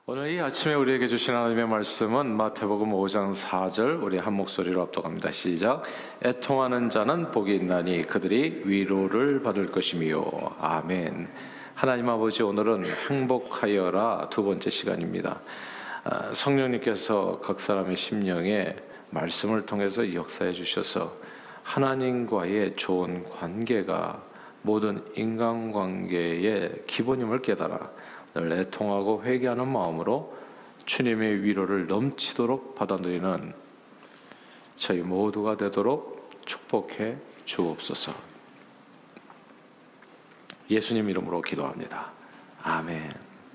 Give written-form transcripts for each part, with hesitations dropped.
오늘 이 아침에 우리에게 주신 하나님의 말씀은 마태복음 5장 4절, 우리 한 목소리로 합독합니다. 시작. 애통하는 자는 복이 있나니 그들이 위로를 받을 것이며. 아멘. 하나님 아버지, 오늘은 행복하여라 두 번째 시간입니다. 성령님께서 각 사람의 심령에 말씀을 통해서 역사해 주셔서 하나님과의 좋은 관계가 모든 인간관계의 기본임을 깨달아 늘 애통하고 회개하는 마음으로 주님의 위로를 넘치도록 받아들이는 저희 모두가 되도록 축복해 주옵소서. 예수님 이름으로 기도합니다. 아멘.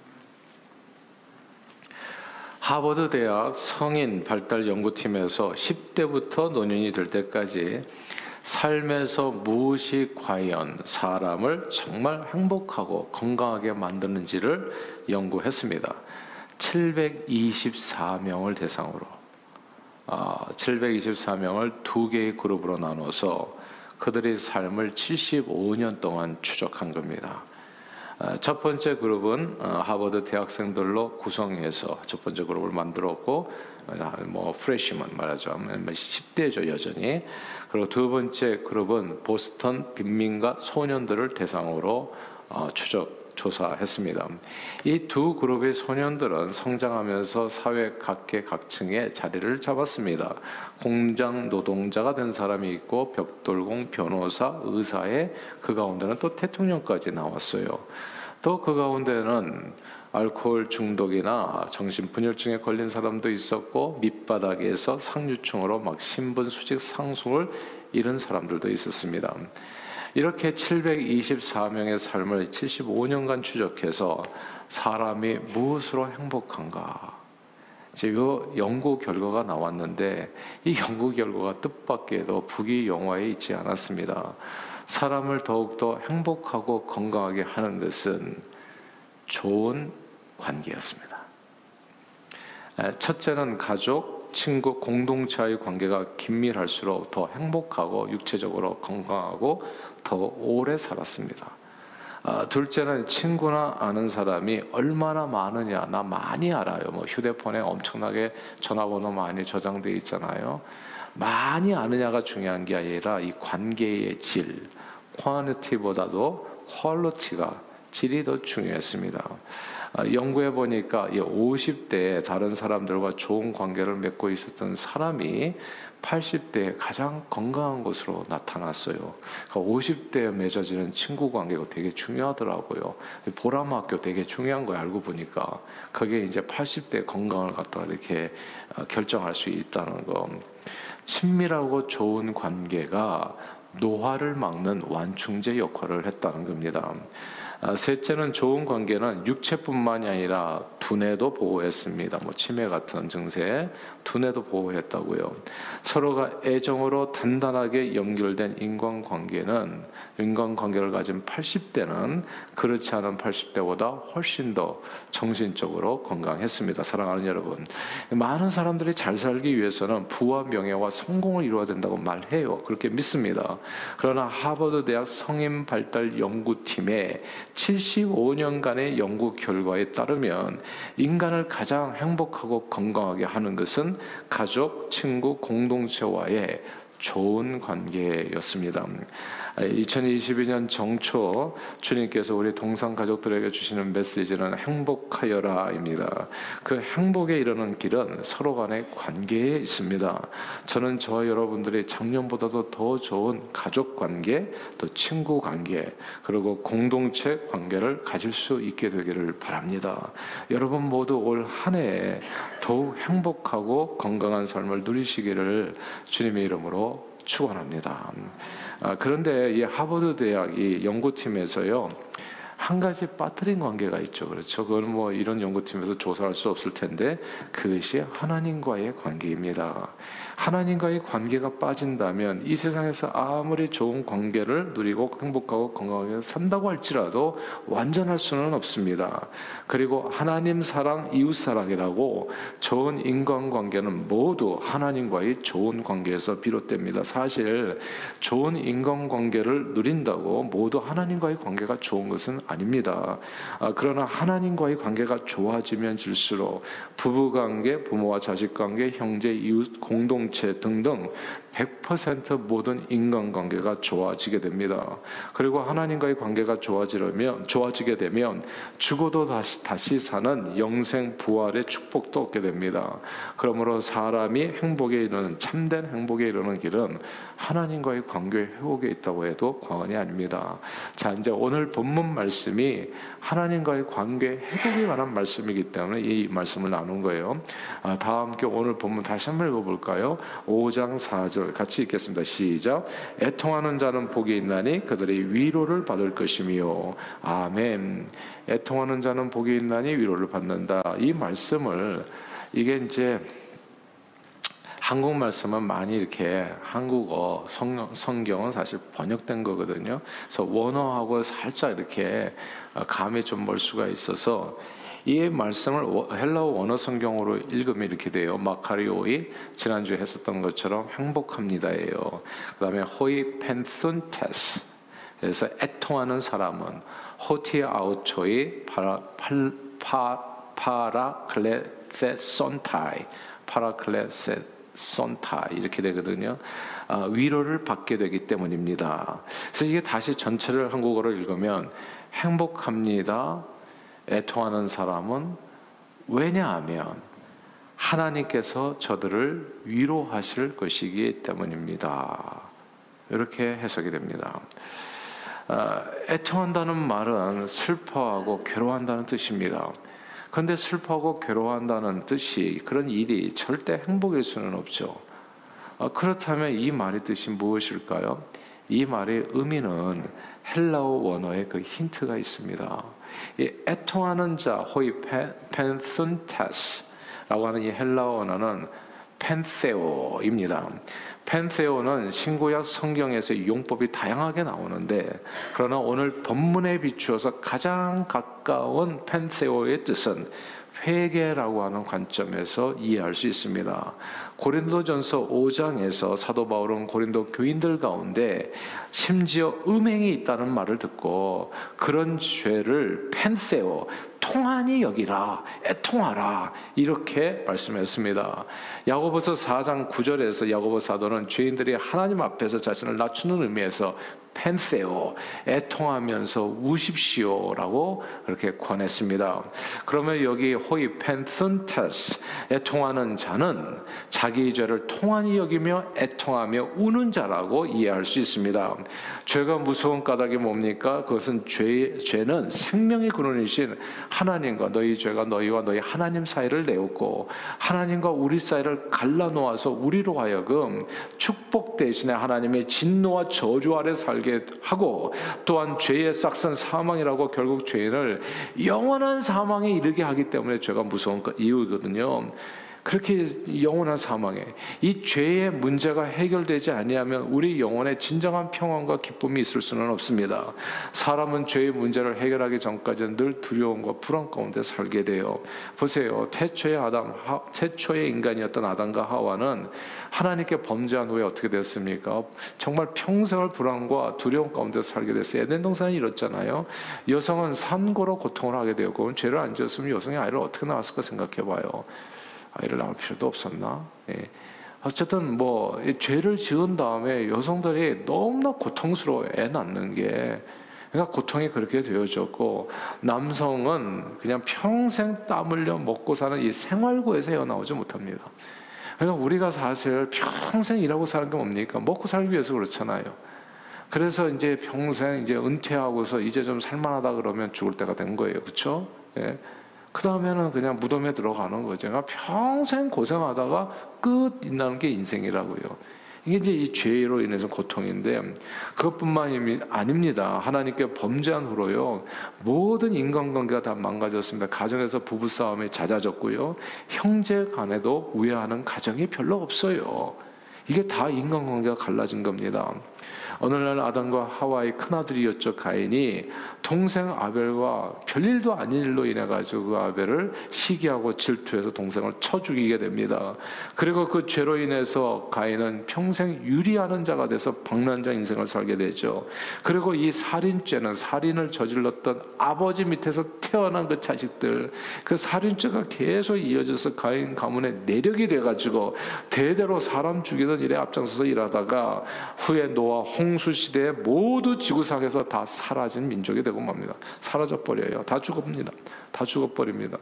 하버드 대학 성인 발달 연구팀에서 10대부터 노년이 될 때까지 삶에서 무엇이 과연 사람을 정말 행복하고 건강하게 만드는지를 연구했습니다. 724명을 대상으로 724명을 두 개의 그룹으로 나눠서 그들의 삶을 75년 동안 추적한 겁니다. 첫 번째 그룹은 하버드 대학생들로 구성해서 첫 번째 그룹을 만들었고, 프레시먼 말하죠. 10대죠 여전히. 그리고 두 번째 그룹은 보스턴 빈민가 소년들을 대상으로 조사했습니다. 이 두 그룹의 소년들은 성장하면서 사회 각계각층의 자리를 잡았습니다. 공장 노동자가 된 사람이 있고 벽돌공, 변호사, 의사에 그 가운데는 또 대통령까지 나왔어요. 또 그 가운데는 알코올 중독이나 정신분열증에 걸린 사람도 있었고 밑바닥에서 상류층으로 막 신분 수직 상승을 이룬 사람들도 있었습니다. 이렇게 724명의 삶을 75년간 추적해서 사람이 무엇으로 행복한가, 지금 연구 결과가 나왔는데 이 연구 결과가 뜻밖에도 부귀영화에 있지 않았습니다. 사람을 더욱더 행복하고 건강하게 하는 것은 좋은 관계였습니다. 첫째는 가족, 친구, 공동체의 관계가 긴밀할수록 더 행복하고 육체적으로 건강하고 더 오래 살았습니다. 둘째는 친구나 아는 사람이 얼마나 많으냐, 나 많이 알아요. 휴대폰에 엄청나게 전화번호 많이 저장되어 있잖아요. 많이 아느냐가 중요한 게 아니라 이 관계의 질, 퀄리티보다도 퀄리티가, 질이 더 중요했습니다. 연구해 보니까 50대에 다른 사람들과 좋은 관계를 맺고 있었던 사람이 80대에 가장 건강한 것으로 나타났어요. 50대에 맺어지는 친구 관계가 되게 중요하더라고요. 보람학교 되게 중요한 거 알고 보니까 그게 이제 80대 건강을 갖다가 이렇게 결정할 수 있다는 거. 친밀하고 좋은 관계가 노화를 막는 완충제 역할을 했다는 겁니다. 셋째는 좋은 관계는 육체뿐만이 아니라 두뇌도 보호했습니다. 치매 같은 증세, 두뇌도 보호했다고요. 서로가 애정으로 단단하게 연결된 인간관계를 가진 80대는 그렇지 않은 80대보다 훨씬 더 정신적으로 건강했습니다. 사랑하는 여러분, 많은 사람들이 잘 살기 위해서는 부와 명예와 성공을 이루어야 된다고 말해요. 그렇게 믿습니다. 그러나 하버드 대학 성인 발달 연구팀의 75년간의 연구 결과에 따르면 인간을 가장 행복하고 건강하게 하는 것은 가족, 친구, 공동체와의 좋은 관계였습니다. 2022년 정초 주님께서 우리 동상 가족들에게 주시는 메시지는 행복하여라입니다. 그 행복에 이르는 길은 서로 간의 관계에 있습니다. 저는 저와 여러분들이 작년보다도 더 좋은 가족 관계, 또 친구 관계, 그리고 공동체 관계를 가질 수 있게 되기를 바랍니다. 여러분 모두 올 한 해에 더욱 행복하고 건강한 삶을 누리시기를 주님의 이름으로 축원합니다. 그런데 이 하버드 대학 이 연구팀에서요, 한 가지 빠뜨린 관계가 있죠. 그렇죠. 그건 이런 연구팀에서 조사할 수 없을 텐데 그것이 하나님과의 관계입니다. 하나님과의 관계가 빠진다면 이 세상에서 아무리 좋은 관계를 누리고 행복하고 건강하게 산다고 할지라도 완전할 수는 없습니다. 그리고 하나님 사랑, 이웃 사랑이라고 좋은 인간관계는 모두 하나님과의 좋은 관계에서 비롯됩니다. 사실 좋은 인간관계를 누린다고 모두 하나님과의 관계가 좋은 것은 아닙니다. 그러나 하나님과의 관계가 좋아지면 질수록 부부관계, 부모와 자식관계, 형제, 이웃, 공동체 등등 100% 모든 인간관계가 좋아지게 됩니다. 그리고 하나님과의 관계가 좋아지게 되면 죽어도 다시 사는 영생 부활의 축복도 얻게 됩니다. 그러므로 사람이 행복에 이르는 참된 행복에 이르는 길은 하나님과의 관계 회복에 있다고 해도 과언이 아닙니다. 자, 이제 오늘 본문 말씀이 하나님과의 관계 회복에 관한 말씀이기 때문에 이 말씀을 나눈 거예요. 다 함께 오늘 본문 다시 한번 읽어볼까요? 5장 4절 같이 읽겠습니다. 시작. 애통하는 자는 복이 있나니 그들의 위로를 받을 것이며. 아멘. 애통하는 자는 복이 있나니 위로를 받는다. 이 말씀을 이게 이제 한국 말씀은 많이 이렇게 한국어 성경은 사실 번역된 거거든요. 그래서 원어하고 살짝 이렇게 감이 좀 멀 수가 있어서 이 말씀을 헬라어 원어 성경으로 읽으면 이렇게 돼요. 마카리오이 지난주에 했었던 것처럼 행복합니다예요. 그 다음에 호이 펜순테스, 그래서 애통하는 사람은 호티아우초이 파라클레세손타이, 파라클레세손타 이렇게 되거든요. 위로를 받게 되기 때문입니다. 그래서 이게 다시 전체를 한국어로 읽으면 행복합니다. 애통하는 사람은 왜냐하면 하나님께서 저들을 위로하실 것이기 때문입니다. 이렇게 해석이 됩니다. 애통한다는 말은 슬퍼하고 괴로워한다는 뜻입니다. 그런데 슬퍼하고 괴로워한다는 뜻이 그런 일이 절대 행복일 수는 없죠. 그렇다면 이 말의 뜻이 무엇일까요? 이 말의 의미는 헬라어 원어에 그 힌트가 있습니다. 이 애통하는 자, 호이 펜순테스라고 하는 이 헬라어 언어는 펜세오입니다. 펜세오는 신구약 성경에서 용법이 다양하게 나오는데, 그러나 오늘 본문에 비추어서 가장 가까운 펜세오의 뜻은 회개라고 하는 관점에서 이해할 수 있습니다. 고린도전서 5장에서 사도 바울은 고린도 교인들 가운데 심지어 음행이 있다는 말을 듣고 그런 죄를 펜세오, 통한이 여기라, 애통하라 이렇게 말씀했습니다. 야고보서 4장 9절에서 야고보 사도는 죄인들이 하나님 앞에서 자신을 낮추는 의미에서 펜세오, 애통하면서 우십시오라고 그렇게 권했습니다. 그러면 여기 호이 펜순테스, 애통하는 자는 자기 죄를 통한이 여기며 애통하며 우는 자라고 이해할 수 있습니다. 죄가 무서운 까닭이 뭡니까? 그것은 죄는 생명의 근원이신 하나님과 너희 죄가 너희와 너희 하나님 사이를 내었고 하나님과 우리 사이를 갈라놓아서 우리로 하여금 축복 대신에 하나님의 진노와 저주 아래 살게 하고, 또한 죄의 싹슨 사망이라고 결국 죄인을 영원한 사망에 이르게 하기 때문에 죄가 무서운 이유거든요. 그렇게 영원한 사망에 이 죄의 문제가 해결되지 아니하면 우리 영혼에 진정한 평안과 기쁨이 있을 수는 없습니다. 사람은 죄의 문제를 해결하기 전까지는 늘 두려움과 불안 가운데 살게 돼요. 보세요. 태초의 인간이었던 아담과 하와는 하나님께 범죄한 후에 어떻게 됐습니까? 정말 평생을 불안과 두려움 가운데 살게 됐어요. 에덴 동산이 이렇잖아요. 여성은 산고로 고통을 하게 되었고, 죄를 안 지었으면 여성이 아이를 어떻게 낳았을까 생각해봐요. 아이를 낳을 필요도 없었나? 예. 어쨌든 죄를 지은 다음에 여성들이 너무나 고통스러워 애 낳는 게, 그러니까 고통이 그렇게 되어졌고, 남성은 그냥 평생 땀 흘려 먹고 사는 이 생활고에서 헤어나오지 못합니다. 그러니까 우리가 사실 평생 일하고 사는 게 뭡니까? 먹고 살기 위해서 그렇잖아요. 그래서 이제 평생 이제 은퇴하고서 이제 좀 살만하다 그러면 죽을 때가 된 거예요, 그렇죠? 예. 그 다음에는 그냥 무덤에 들어가는 거죠. 그러니까 평생 고생하다가 끝 있는 게 인생이라고요. 이게 이제 이 죄로 인해서 고통인데, 그것뿐만이 아닙니다. 하나님께 범죄한 후로요, 모든 인간관계가 다 망가졌습니다. 가정에서 부부싸움이 잦아졌고요, 형제 간에도 우애하는 가정이 별로 없어요. 이게 다 인간관계가 갈라진 겁니다. 어느 날 아담과 하와의 큰아들이었죠, 가인이 동생 아벨과 별일도 아닌 일로 인해 가지고 그 아벨을 시기하고 질투해서 동생을 쳐 죽이게 됩니다. 그리고 그 죄로 인해서 가인은 평생 유리하는 자가 돼서 방랑자 인생을 살게 되죠. 그리고 이 살인죄는 살인을 저질렀던 아버지 밑에서 태어난 그 자식들, 그 살인죄가 계속 이어져서 가인 가문의 내력이 돼가지고 대대로 사람 죽이는 일에 앞장서서 일하다가 후에 노아 홍수 시대에 모두 지구상에서 다 사라진 민족이 되고 맙니다. 사라져 버려요. 다 죽습니다. 다 죽어버립니다.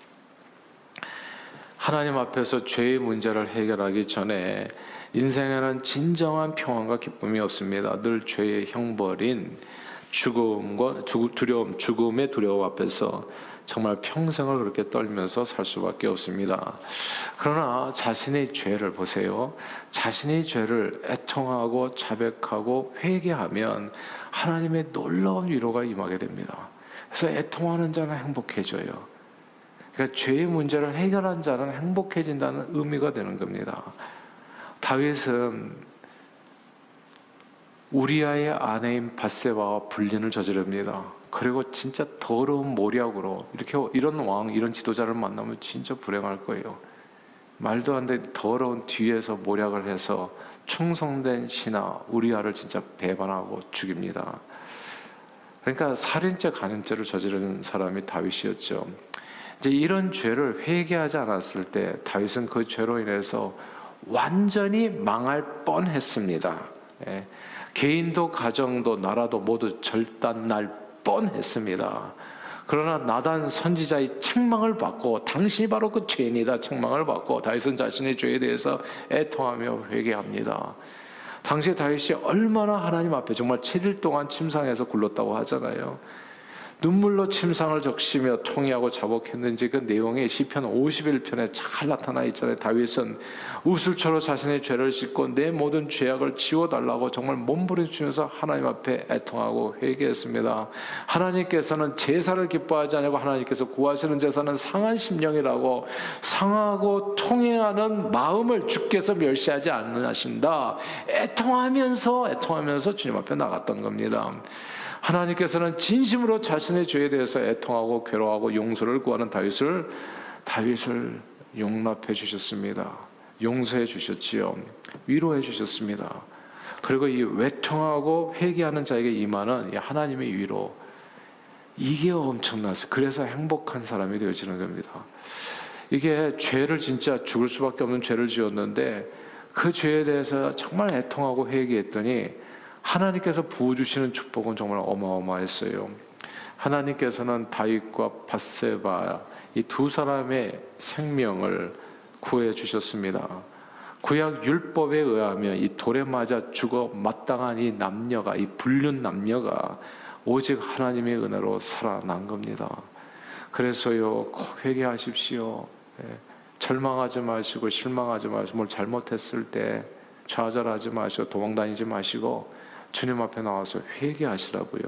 하나님 앞에서 죄의 문제를 해결하기 전에 인생에는 진정한 평안과 기쁨이 없습니다. 늘 죄의 형벌인 죽음과 두려움, 죽음의 두려움 앞에서 정말 평생을 그렇게 떨면서 살 수밖에 없습니다. 그러나 자신의 죄를 보세요. 자신의 죄를 애통하고 자백하고 회개하면 하나님의 놀라운 위로가 임하게 됩니다. 그래서 애통하는 자는 행복해져요. 그러니까 죄의 문제를 해결한 자는 행복해진다는 의미가 되는 겁니다. 다윗은 우리아의 아내인 밧세바와 불륜을 저지릅니다. 그리고 진짜 더러운 모략으로 이런 왕, 이런 지도자를 만나면 진짜 불행할 거예요. 말도 안 되는 더러운 뒤에서 모략을 해서 충성된 신하 우리아를 진짜 배반하고 죽입니다. 그러니까 살인죄, 간음죄를 저지르는 사람이 다윗이었죠. 이제 이런 죄를 회개하지 않았을 때 다윗은 그 죄로 인해서 완전히 망할 뻔했습니다. 개인도 가정도 나라도 모두 절단날 뻔했습니다. 그러나 나단 선지자의 책망을 받고 당신이 바로 그 죄인이다 책망을 받고 다윗은 자신의 죄에 대해서 애통하며 회개합니다. 당시 다윗이 얼마나 하나님 앞에 정말 7일 동안 침상에서 굴렀다고 하잖아요. 눈물로 침상을 적시며 통회하고 자복했는지 그 내용이 시편 51편에 잘 나타나 있잖아요. 다윗은 우슬초로 자신의 죄를 씻고 내 모든 죄악을 지워달라고 정말 몸부림치면서 하나님 앞에 애통하고 회개했습니다. 하나님께서는 제사를 기뻐하지 않고 하나님께서 구하시는 제사는 상한 심령이라고 상하고 통회하는 마음을 주께서 멸시하지 않으신다. 애통하면서 주님 앞에 나갔던 겁니다. 하나님께서는 진심으로 자신의 죄에 대해서 애통하고 괴로워하고 용서를 구하는 다윗을 용납해 주셨습니다. 용서해 주셨지요. 위로해 주셨습니다. 그리고 이 외통하고 회개하는 자에게 임하는 이 하나님의 위로, 이게 엄청났어요. 그래서 행복한 사람이 되어지는 겁니다. 이게 죄를 진짜 죽을 수밖에 없는 죄를 지었는데 그 죄에 대해서 정말 애통하고 회개했더니 하나님께서 부어주시는 축복은 정말 어마어마했어요. 하나님께서는 다윗과 밧세바 이 두 사람의 생명을 구해 주셨습니다. 구약 율법에 의하면 이 돌에 맞아 죽어 마땅한 이 남녀가, 이 불륜 남녀가 오직 하나님의 은혜로 살아난 겁니다. 그래서요, 꼭 회개하십시오. 절망하지 마시고 실망하지 마시고 뭘 잘못했을 때 좌절하지 마시고 도망다니지 마시고 주님 앞에 나와서 회개하시라고요.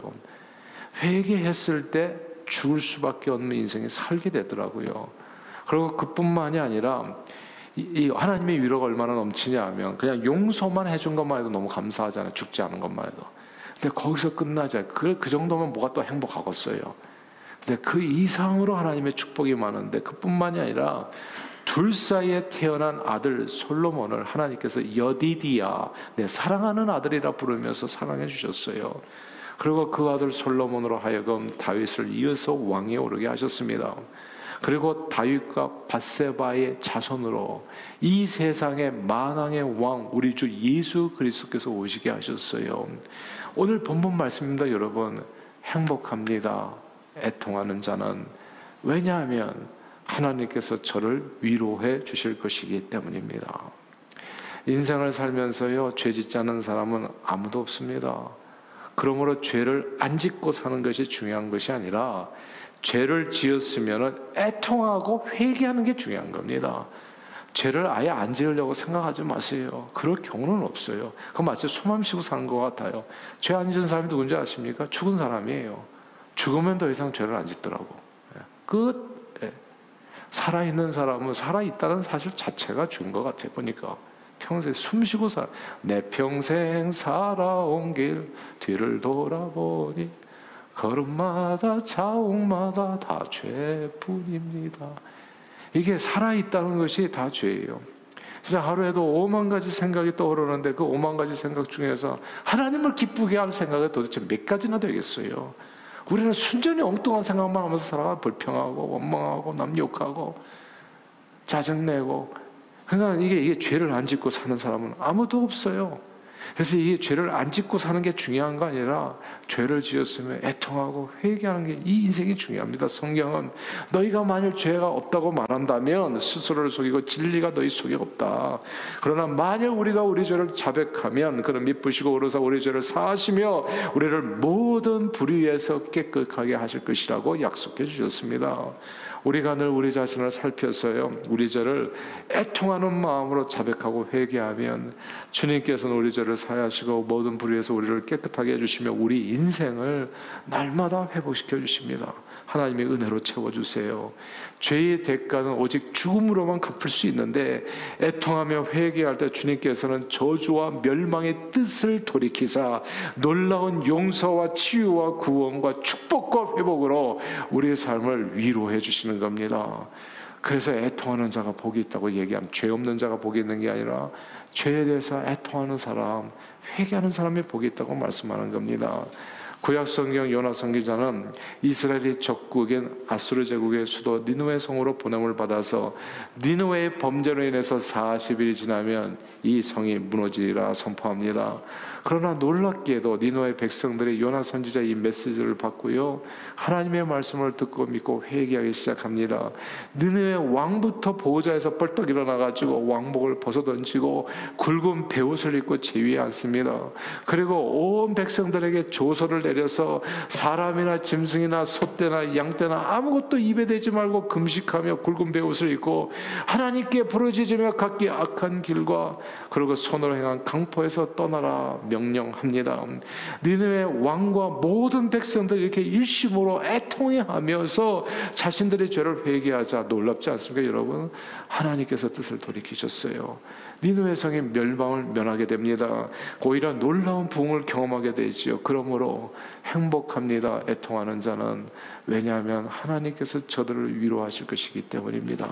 회개했을 때 죽을 수밖에 없는 인생이 살게 되더라고요. 그리고 그뿐만이 아니라 이 하나님의 위로가 얼마나 넘치냐 하면 그냥 용서만 해준 것만 해도 너무 감사하잖아요. 죽지 않은 것만 해도. 근데 거기서 끝나지 않아요. 그 정도면 뭐가 또 행복하겠어요. 근데 그 이상으로 하나님의 축복이 많은데 그뿐만이 아니라 둘 사이에 태어난 아들 솔로몬을 하나님께서 여디디야, 내 사랑하는 아들이라 부르면서 사랑해 주셨어요. 그리고 그 아들 솔로몬으로 하여금 다윗을 이어서 왕에 오르게 하셨습니다. 그리고 다윗과 밧세바의 자손으로 이 세상의 만왕의 왕 우리 주 예수 그리스도께서 오시게 하셨어요. 오늘 본문 말씀입니다. 여러분, 행복합니다. 애통하는 자는. 왜냐하면 하나님께서 저를 위로해 주실 것이기 때문입니다. 인생을 살면서요, 죄 짓지 않는 사람은 아무도 없습니다. 그러므로 죄를 안 짓고 사는 것이 중요한 것이 아니라 죄를 지었으면 애통하고 회개하는 게 중요한 겁니다. 죄를 아예 안 지으려고 생각하지 마세요. 그럴 경우는 없어요. 그건 마치 숨 쉬고 사는 것 같아요. 죄 안 지은 사람이 누군지 아십니까? 죽은 사람이에요. 죽으면 더 이상 죄를 안 짓더라고. 끝. 살아있는 사람은 살아있다는 사실 자체가 죽은 것 같아요. 보니까 평생 숨쉬고 내 평생 살아온 길 뒤를 돌아보니 걸음마다 자옥마다 다 죄뿐입니다. 이게 살아있다는 것이 다 죄예요. 진짜 하루에도 5만 가지 생각이 떠오르는데 그 5만 가지 생각 중에서 하나님을 기쁘게 할 생각이 도대체 몇 가지나 되겠어요? 우리는 순전히 엉뚱한 생각만 하면서 살아가. 불평하고 원망하고 남 욕하고 짜증내고. 그러니까 이게 죄를 안 짓고 사는 사람은 아무도 없어요. 그래서 이게 죄를 안 짓고 사는 게 중요한 거 아니라 죄를 지었으면 애통하고 회개하는 게 이 인생이 중요합니다. 성경은 너희가 만일 죄가 없다고 말한다면 스스로를 속이고 진리가 너희 속에 없다. 그러나 만일 우리가 우리 죄를 자백하면 그는 미쁘시고 오르사 우리 죄를 사하시며 우리를 모든 불의에서 깨끗하게 하실 것이라고 약속해 주셨습니다. 우리가 늘 우리 자신을 살펴서요, 우리 죄를 애통하는 마음으로 자백하고 회개하면 주님께서는 우리 죄를 사하시고 모든 불의에서 우리를 깨끗하게 해주시며 우리 인생을 날마다 회복시켜 주십니다. 하나님의 은혜로 채워주세요. 죄의 대가는 오직 죽음으로만 갚을 수 있는데 애통하며 회개할 때 주님께서는 저주와 멸망의 뜻을 돌이키사 놀라운 용서와 치유와 구원과 축복과 회복으로 우리의 삶을 위로해 주시는 겁니다. 그래서 애통하는 자가 복이 있다고 얘기하면 죄 없는 자가 복이 있는 게 아니라 죄에 대해서 애통하는 사람, 회개하는 사람의 복이 있다고 말씀하는 겁니다. 구약 성경 요나 선지자는 이스라엘이 적국인 아수르 제국의 수도 니느웨 성으로 보냄을 받아서 니느웨의 범죄로 인해서 40일이 지나면 이 성이 무너지리라 선포합니다. 그러나 놀랍게도 니느웨 백성들이 요나 선지자 이 메시지를 받고요, 하나님의 말씀을 듣고 믿고 회개하기 시작합니다. 니느웨 왕부터 보호자에서 벌떡 일어나가지고 왕복을 벗어던지고 굵은 베옷을 입고 제위에 앉습니다. 그리고 온 백성들에게 조서를 내려서 사람이나 짐승이나 소떼나 양떼나 아무것도 입에 대지 말고 금식하며 굵은 베옷을 입고 하나님께 부르짖으며 각기 악한 길과 그리고 손으로 행한 강포에서 떠나라 명령합니다. 니느웨 왕과 모든 백성들이 이렇게 일심으로 애통해하면서 자신들의 죄를 회개하자. 놀랍지 않습니까, 여러분? 하나님께서 뜻을 돌이키셨어요. 니느웨 성이 멸망을 면하게 됩니다. 오히려 놀라운 부흥을 경험하게 되지요. 그러므로 행복합니다, 애통하는 자는. 왜냐하면 하나님께서 저들을 위로하실 것이기 때문입니다.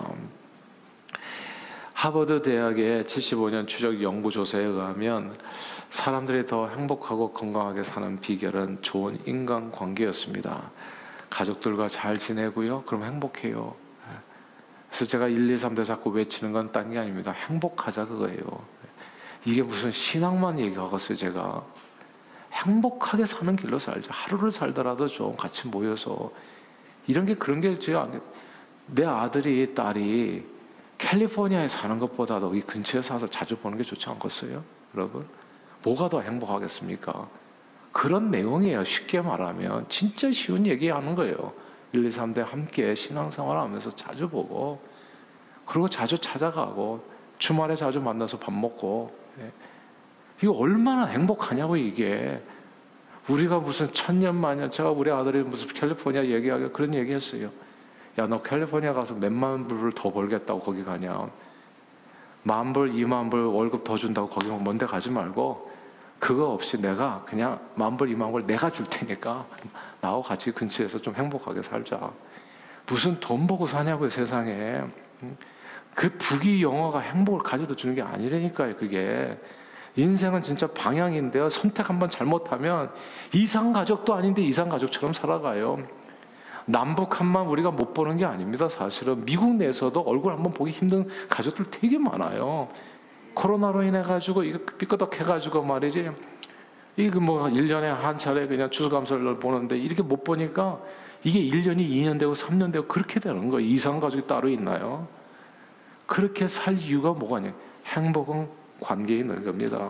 하버드 대학의 75년 추적 연구조사에 의하면 사람들이 더 행복하고 건강하게 사는 비결은 좋은 인간관계였습니다. 가족들과 잘 지내고요, 그럼 행복해요. 그래서 제가 1, 2, 3대 자꾸 외치는 건 딴 게 아닙니다. 행복하자 그거예요. 이게 무슨 신앙만 얘기하겠어요. 제가 행복하게 사는 길로 살자. 하루를 살더라도 좀 같이 모여서 이런 게 그런 게 내 아들이 딸이 캘리포니아에 사는 것보다도 이 근처에 사서 자주 보는 게 좋지 않겠어요? 여러분, 뭐가 더 행복하겠습니까? 그런 내용이에요. 쉽게 말하면 진짜 쉬운 얘기하는 거예요. 1, 2, 3대 함께 신앙생활 하면서 자주 보고, 그리고 자주 찾아가고, 주말에 자주 만나서 밥 먹고. 이거 얼마나 행복하냐고. 이게 우리가 무슨 천년만년, 제가 우리 아들이 무슨 캘리포니아 얘기하게 그런 얘기했어요. 야, 너 캘리포니아 가서 몇만 불을 더 벌겠다고 거기 가냐? 10,000불, 20,000불 월급 더 준다고 거기 먼데 가지 말고 그거 없이 내가 그냥 10,000불, 20,000불 내가 줄 테니까 나하고 같이 근처에서 좀 행복하게 살자. 무슨 돈 보고 사냐고요, 세상에. 그 부귀 영화가 행복을 가져다 주는 게 아니라니까요. 그게 인생은 진짜 방향인데요, 선택 한번 잘못하면 이상가족도 아닌데 이상가족처럼 살아가요. 남북한만 우리가 못 보는 게 아닙니다. 사실은 미국 내에서도 얼굴 한번 보기 힘든 가족들 되게 많아요. 코로나로 인해 가지고 이거 삐끄덕해 가지고 말이지, 이거 뭐 1년에 한 차례 그냥 추수감사를 보는데 이렇게 못 보니까 이게 1년이 2년 되고 3년 되고 그렇게 되는 거예요. 이상 가족이 따로 있나요? 그렇게 살 이유가 뭐가냐? 행복은 관계에 있는 겁니다.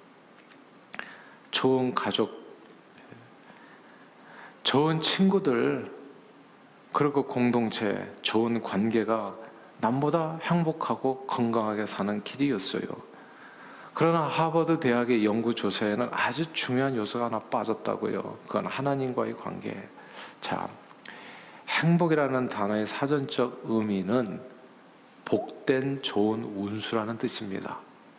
좋은 가족, 좋은 친구들, 그리고 공동체, 좋은 관계가 남보다 행복하고 건강하게 사는 길이었어요. 그러나 하버드 대학의 연구조사에는 아주 중요한 요소가 하나 빠졌다고요. 그건 하나님과의 관계. 자, 행복이라는 단어의 사전적 의미는 복된 좋은 운수라는 뜻입니다.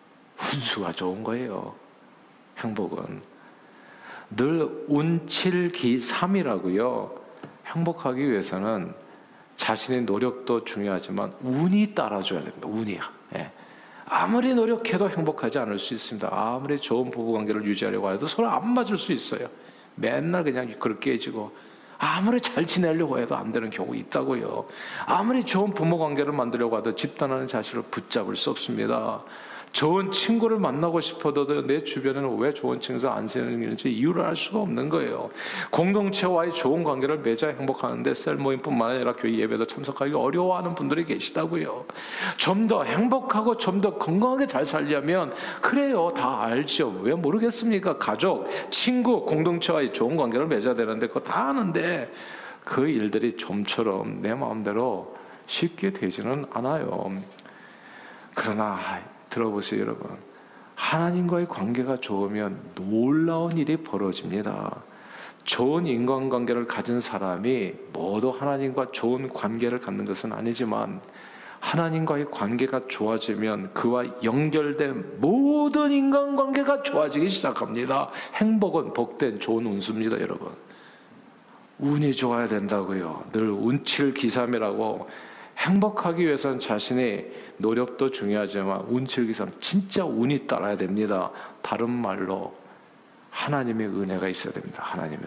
운수가 좋은 거예요. 행복은 늘 운칠기삼이라고요. 행복하기 위해서는 자신의 노력도 중요하지만 운이 따라줘야 됩니다. 운이야. 예. 아무리 노력해도 행복하지 않을 수 있습니다. 아무리 좋은 부부관계를 유지하려고 해도 서로 안 맞을 수 있어요. 맨날 그냥 그렇게 깨지고, 아무리 잘 지내려고 해도 안 되는 경우 있다고요. 아무리 좋은 부모관계를 만들려고 해도 집단하는 자신을 붙잡을 수 없습니다. 좋은 친구를 만나고 싶어도 내 주변에는 왜 좋은 친구가 안 생기는지 이유를 알 수가 없는 거예요. 공동체와의 좋은 관계를 맺어야 행복하는데 셀 모임뿐만 아니라 교회 예배도 참석하기 어려워하는 분들이 계시다고요. 좀 더 행복하고 좀 더 건강하게 잘 살려면, 그래요, 다 알죠. 왜 모르겠습니까? 가족, 친구, 공동체와의 좋은 관계를 맺어야 되는데 그거 다 아는데 그 일들이 좀처럼 내 마음대로 쉽게 되지는 않아요. 그러나 들어보세요, 여러분. 하나님과의 관계가 좋으면 놀라운 일이 벌어집니다. 좋은 인간관계를 가진 사람이 모두 하나님과 좋은 관계를 갖는 것은 아니지만, 하나님과의 관계가 좋아지면 그와 연결된 모든 인간관계가 좋아지기 시작합니다. 행복은 복된 좋은 운수입니다, 여러분. 운이 좋아야 된다고요. 늘 운칠기삼이라고. 행복하기 위해서는 자신의 노력도 중요하지만 운칠기삼, 진짜 운이 따라야 됩니다. 다른 말로 하나님의 은혜가 있어야 됩니다.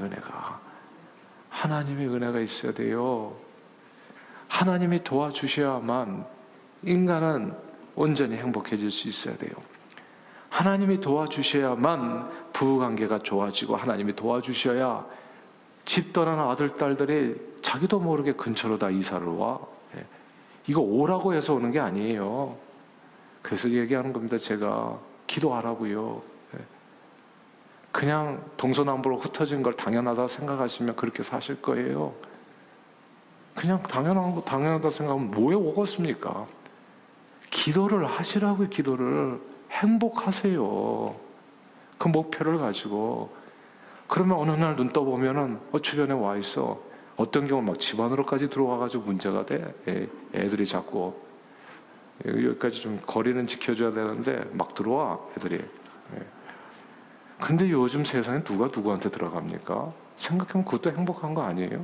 하나님의 은혜가 있어야 돼요. 하나님이 도와주셔야만 인간은 온전히 행복해질 수 있어야 돼요. 하나님이 도와주셔야만 부부관계가 좋아지고, 하나님이 도와주셔야 집 떠난 아들, 딸들이 자기도 모르게 근처로 다 이사를 와. 이거 오라고 해서 오는 게 아니에요. 그래서 얘기하는 겁니다. 제가 기도하라고요. 그냥 동서남북으로 흩어진 걸 당연하다고 생각하시면 그렇게 사실 거예요. 그냥 당연하다 생각하면 뭐에 오겠습니까? 기도를 하시라고요. 기도를. 행복하세요. 그 목표를 가지고. 그러면 어느 날 눈 떠보면은 주변에 와 있어. 어떤 경우 막 집안으로까지 들어와가지고 문제가 돼. 애들이 자꾸 여기까지 좀 거리는 지켜줘야 되는데 막 들어와, 애들이. 근데 요즘 세상에 누가 누구한테 들어갑니까? 생각하면 그것도 행복한 거 아니에요?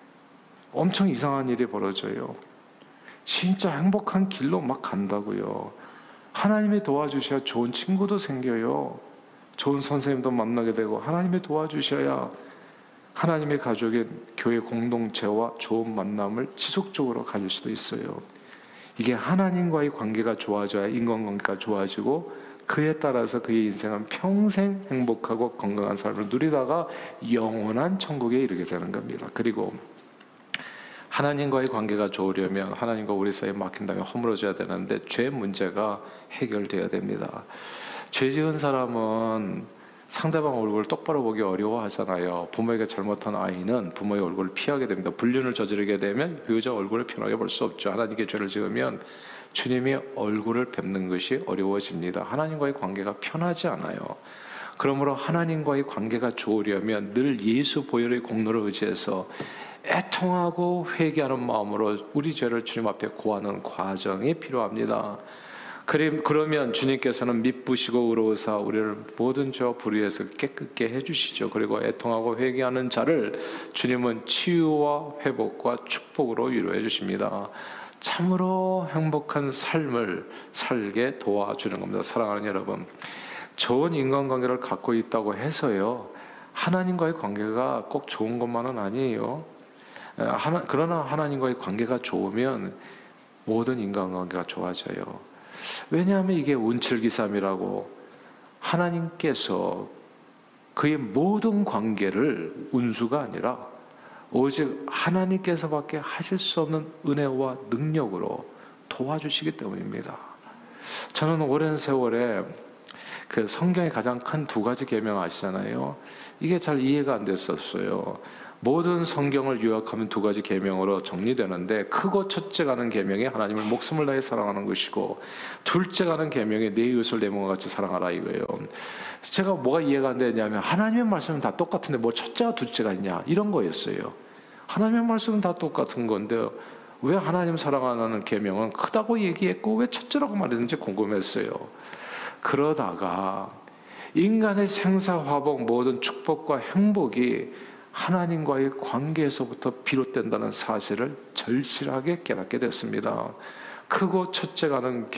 엄청 이상한 일이 벌어져요. 진짜 행복한 길로 막 간다고요. 하나님이 도와주셔야 좋은 친구도 생겨요. 좋은 선생님도 만나게 되고, 하나님이 도와주셔야 하나님의 가족인 교회 공동체와 좋은 만남을 지속적으로 가질 수도 있어요. 이게 하나님과의 관계가 좋아져야 인간관계가 좋아지고, 그에 따라서 그의 인생은 평생 행복하고 건강한 삶을 누리다가 영원한 천국에 이르게 되는 겁니다. 그리고 하나님과의 관계가 좋으려면 하나님과 우리 사이에 막힌 다음에 허물어져야 되는데, 죄 문제가 해결돼야 됩니다. 죄 지은 사람은 상대방 얼굴을 똑바로 보기 어려워하잖아요. 부모에게 잘못한 아이는 부모의 얼굴을 피하게 됩니다. 불륜을 저지르게 되면 배우자 얼굴을 편하게 볼 수 없죠. 하나님께 죄를 지으면 주님이 얼굴을 뵙는 것이 어려워집니다. 하나님과의 관계가 편하지 않아요. 그러므로 하나님과의 관계가 좋으려면 늘 예수 보혈의 공로를 의지해서 애통하고 회개하는 마음으로 우리 죄를 주님 앞에 고하는 과정이 필요합니다. 그러면 주님께서는 미쁘시고 의로우사 우리를 모든 죄와 불의에서 깨끗게 해주시죠. 그리고 애통하고 회개하는 자를 주님은 치유와 회복과 축복으로 위로해 주십니다. 참으로 행복한 삶을 살게 도와주는 겁니다. 사랑하는 여러분, 좋은 인간관계를 갖고 있다고 해서요, 하나님과의 관계가 꼭 좋은 것만은 아니에요. 그러나 하나님과의 관계가 좋으면 모든 인간관계가 좋아져요. 왜냐하면 이게 운칠기삼이라고, 하나님께서 그의 모든 관계를 운수가 아니라 오직 하나님께서밖에 하실 수 없는 은혜와 능력으로 도와주시기 때문입니다. 저는 오랜 세월에 그 성경의 가장 큰 두 가지 계명 아시잖아요. 이게 잘 이해가 안 됐었어요. 모든 성경을 요약하면 두 가지 계명으로 정리되는데, 크고 첫째가는 계명이 하나님을 목숨을 다해 사랑하는 것이고, 둘째가는 계명이 내 이웃을 내 몸과 같이 사랑하라 이거예요. 제가 뭐가 이해가 안 되냐면, 하나님의 말씀은 다 똑같은데 뭐 첫째가 둘째가 있냐 이런 거였어요. 하나님의 말씀은 다 똑같은 건데 왜 하나님 사랑하는 계명은 크다고 얘기했고 왜 첫째라고 말했는지 궁금했어요. 그러다가 인간의 생사화복 모든 축복과 행복이 하나님과의 관계에서부터 비롯된다는 사실을 절실하게 깨닫게 됐습니다. 크고 첫째가는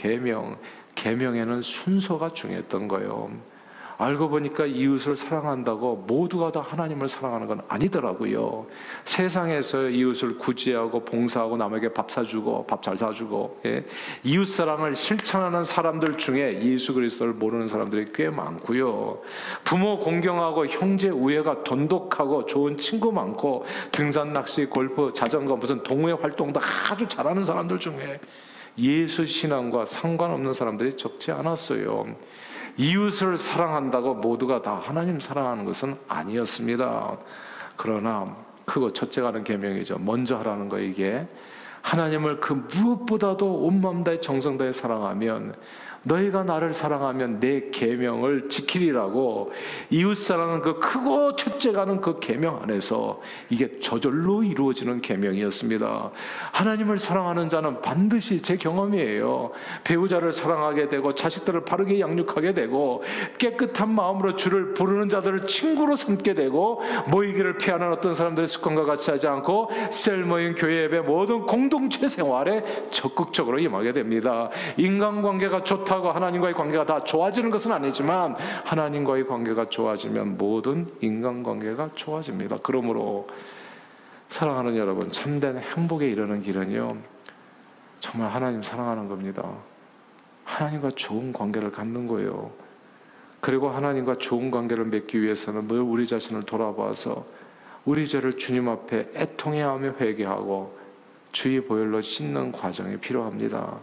계명에는 순서가 중요했던 거예요. 알고 보니까 이웃을 사랑한다고 모두가 다 하나님을 사랑하는 건 아니더라고요. 세상에서 이웃을 구제하고 봉사하고 남에게 밥 사주고 밥 잘 사주고 이웃 사랑을 실천하는 사람들 중에 예수 그리스도를 모르는 사람들이 꽤 많고요. 부모 공경하고 형제 우애가 돈독하고 좋은 친구 많고 등산, 낚시, 골프, 자전거 무슨 동호회 활동도 아주 잘하는 사람들 중에 예수 신앙과 상관없는 사람들이 적지 않았어요. 이웃을 사랑한다고 모두가 다 하나님 사랑하는 것은 아니었습니다. 그러나 크고 첫째가 하는 계명이죠. 먼저 하라는 거. 이게 하나님을 그 무엇보다도 온 마음 다해 정성 다해 사랑하면, 너희가 나를 사랑하면 내 계명을 지키리라고, 이웃 사랑은 그 크고 첫째가 하는 그 계명 안에서 이게 저절로 이루어지는 계명이었습니다. 하나님을 사랑하는 자는 반드시, 제 경험이에요, 배우자를 사랑하게 되고 자식들을 바르게 양육하게 되고 깨끗한 마음으로 주를 부르는 자들을 친구로 삼게 되고 모이기를 피하는 어떤 사람들의 습관과 같이 하지 않고 셀 모임, 교회 예배 모든 공동체 생활에 적극적으로 임하게 됩니다. 인간관계가 좋다고 하나님과의 관계가 다 좋아지는 것은 아니지만 하나님과의 관계가 좋아지면 모든 인간관계가 좋아집니다. 그러므로 사랑하는 여러분, 참된 행복에 이르는 길은요, 정말 하나님 사랑하는 겁니다. 하나님과 좋은 관계를 갖는 거예요. 그리고 하나님과 좋은 관계를 맺기 위해서는 늘 우리 자신을 돌아봐서 우리 죄를 주님 앞에 애통해하며 회개하고 주의 보혈로 씻는 과정이 필요합니다.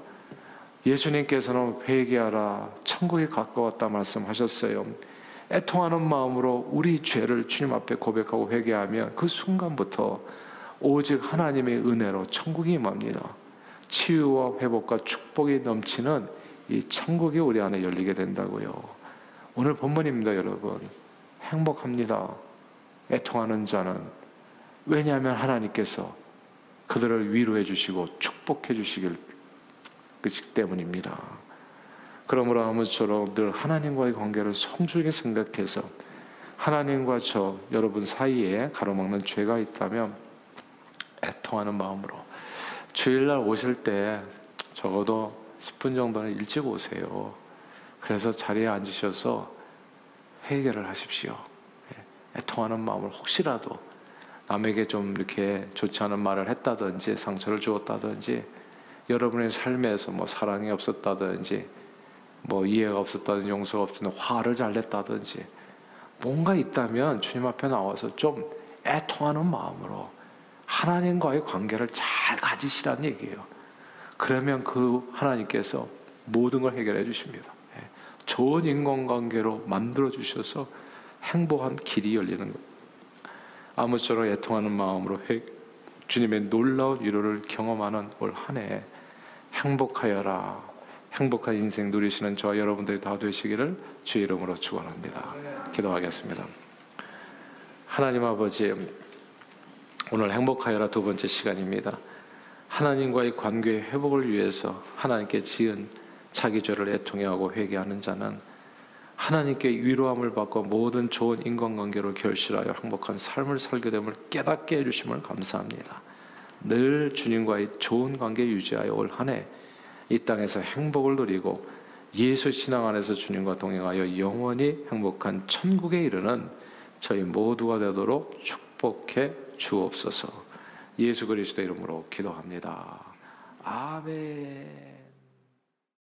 예수님께서는 회개하라, 천국이 가까웠다 말씀하셨어요. 애통하는 마음으로 우리 죄를 주님 앞에 고백하고 회개하면 그 순간부터 오직 하나님의 은혜로 천국이 임합니다. 치유와 회복과 축복이 넘치는 이 천국이 우리 안에 열리게 된다고요. 오늘 본문입니다. 여러분, 행복합니다. 애통하는 자는. 왜냐하면 하나님께서 그들을 위로해 주시고 축복해 주시길 그렇기 때문입니다. 그러므로 아무쪼록 늘 하나님과의 관계를 성중하게 생각해서 하나님과 여러분 사이에 가로막는 죄가 있다면 애통하는 마음으로 주일날 오실 때 적어도 10분 정도는 일찍 오세요. 그래서 자리에 앉으셔서 회개를 하십시오. 애통하는 마음을, 혹시라도 남에게 좀 이렇게 좋지 않은 말을 했다든지 상처를 주었다든지 여러분의 삶에서 사랑이 없었다든지 이해가 없었다든지 용서가 없었다든지 화를 잘 냈다든지 뭔가 있다면 주님 앞에 나와서 좀 애통하는 마음으로 하나님과의 관계를 잘 가지시라는 얘기예요. 그러면 그 하나님께서 모든 걸 해결해 주십니다. 좋은 인간관계로 만들어 주셔서 행복한 길이 열리는 거예요. 아무쪼록 애통하는 마음으로 주님의 놀라운 위로를 경험하는 올 한 해 행복하여라, 행복한 인생 누리시는 저와 여러분들이 다 되시기를 주의 이름으로 축원합니다. 기도하겠습니다. 하나님 아버지, 오늘 행복하여라 두 번째 시간입니다. 하나님과의 관계의 회복을 위해서 하나님께 지은 자기 죄를 애통해하고 회개하는 자는 하나님께 위로함을 받고 모든 좋은 인간관계로 결실하여 행복한 삶을 살게 됨을 깨닫게 해주심을 감사합니다. 늘 주님과의 좋은 관계 유지하여 올 한 해 이 땅에서 행복을 누리고 예수 신앙 안에서 주님과 동행하여 영원히 행복한 천국에 이르는 저희 모두가 되도록 축복해 주옵소서. 예수 그리스도 이름으로 기도합니다. 아멘.